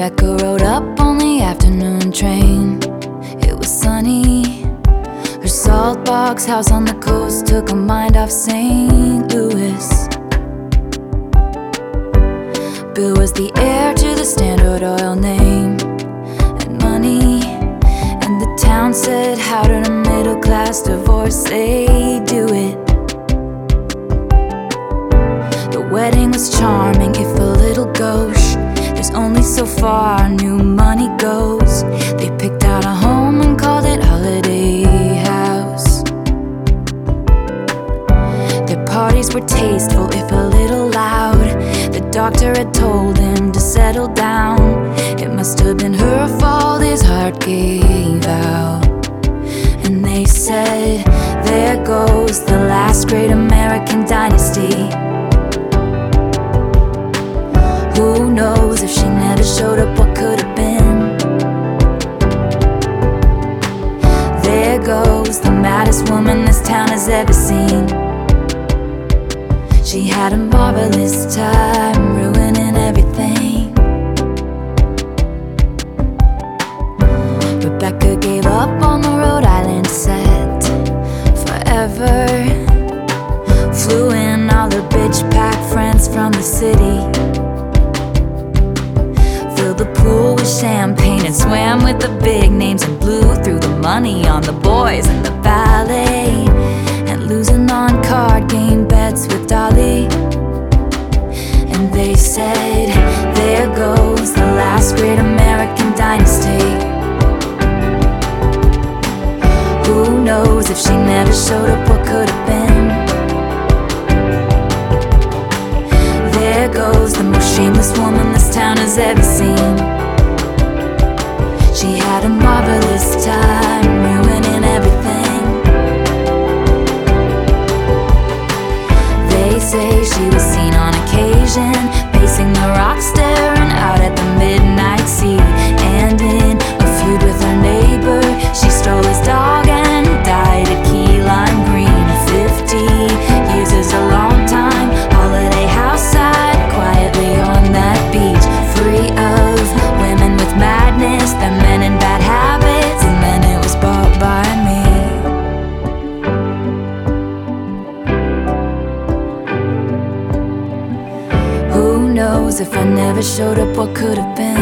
Rebecca rode up on the afternoon train. It was sunny. Her salt box house on the coast took her mind off St. Louis. Bill was the heir to the Standard Oil name and money, and the town said, how did a middle-class divorcee do it? The wedding was charming, if a little gauche. There's only so far new money goes. They picked out a home and called it Holiday House. Their parties were tasteful, if a little loud. The doctor had told him to settle down. It must have been her fault his heart gave out. And they said, there goes the last great American dynasty. Who knows if she never showed up, what could have been? There goes the maddest woman this town has ever seen. She had a marvelous time ruining everything. Rebecca gave up on the Rhode Island set forever. Flew in all her bitch pack friends from the city. Filled the pool with champagne and swam with the big names, and blew through the money on the boys and the ballet, and losing on card game bets with Dolly. And they said, there goes the last great American dynasty. Who knows if she never showed up, what could have been? There goes the most shameless woman this town has ever seen. She had a marvelous time ruining everything. They say she was seen on occasion pacing the rocks, staring out at the midnight sea. And in a feud with her neighbor, she stole his dog and died at Key Lime Green. 50 years is a long time. Holiday House side, quietly on that beach, free of women with madness, the men in bad habits, and then it was bought by me. Who knows if I never showed up, what could have been?